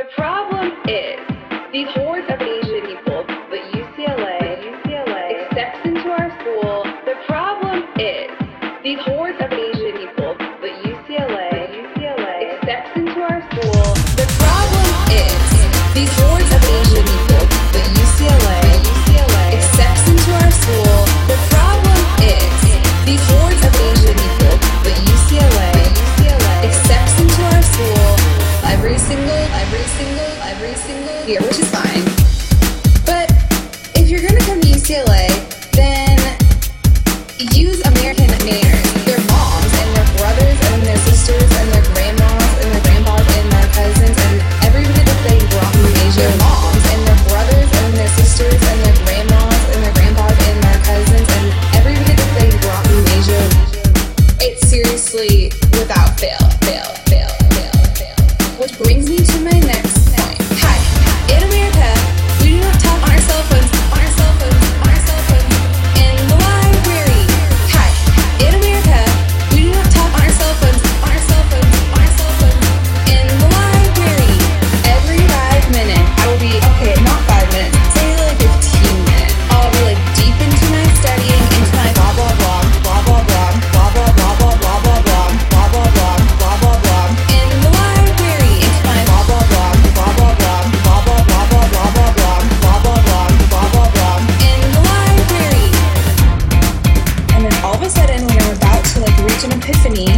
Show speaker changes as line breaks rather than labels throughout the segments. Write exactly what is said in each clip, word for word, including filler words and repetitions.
problem is, these hordes of Asian people that U C L A, U C L A accepts into our school. The problem is, these hordes of Asian people that U C L A, U C L A accepts into our school. The problem is, these hordes of Asian people that U C L A, U C L A accepts into our school. The problem is, these hordes of Asian people that U C L A, U C L A accepts into our school. Every single, every single, every single year, which is fine. But if you're gonna come to U C L A, then use American manners. Their moms and their brothers and their sisters and their grandmas and their grandpas and their cousins and everybody that they brought from Asia. Their moms and their brothers and their sisters and their grandmas and their grandpas and their cousins and everybody that they brought from Asia. It's seriously without fail, fail, fail, fail, fail. Which brings me to my next point. Hi, in America, we do not talk on our cell phones, on our cell phones, on our cell phones, in the library. Hi, in America, we do not talk on our cell phones, on our cell phones, on our cell phones, in the library. Every five minutes, I will be, okay, not five minutes, say like fifteen minutes. I'll be like deep into my studying, into my blah blah blah, blah blah blah, blah blah blah, blah blah blah, blah blah blah, blah blah blah, in the library, into my blah blah blah, blah blah blah, blah blah blah, blah blah blah, blah blah blah, blah blah blah, in the library. And then all of a sudden, when I'm about to like reach an epiphany,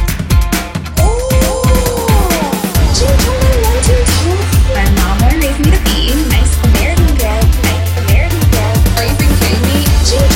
my mom raised me to be a nice American girl, nice American girl. Are you freaking kidding me?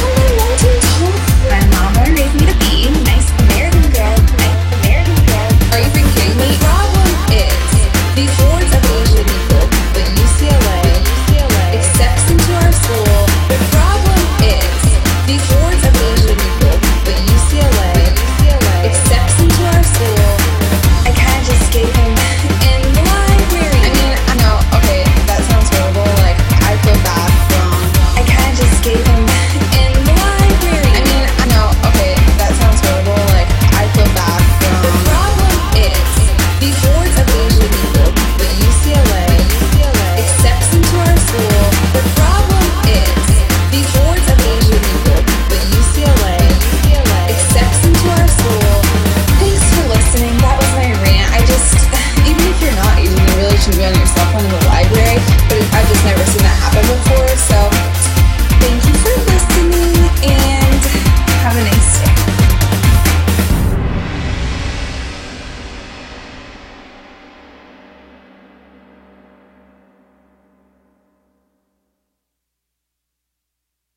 My mama raised me to be a nice American girl, nice American girl. Are you freaking kidding me? The problem is, these hordes of Asian people that U C L A, U C L A accepts into our school. The problem is, these hordes of Asian people that U C L A, U C L A accepts into our school. I kinda just gave him in the library. I mean, I know, okay, that sounds horrible, like, I feel bad, wrong. I kinda just gave him in the library. I mean, I know, okay, that sounds horrible, like, I feel bad, wrong. The problem is, these hordes of Asian people that U C L A, U C L A accepts into our school. The problem is, these hordes of Asian people that U C L A, U C L A accepts into our school. Thanks for listening, that was my rant. I just, even if you're not Asian, you really should be on your cell phone in the library.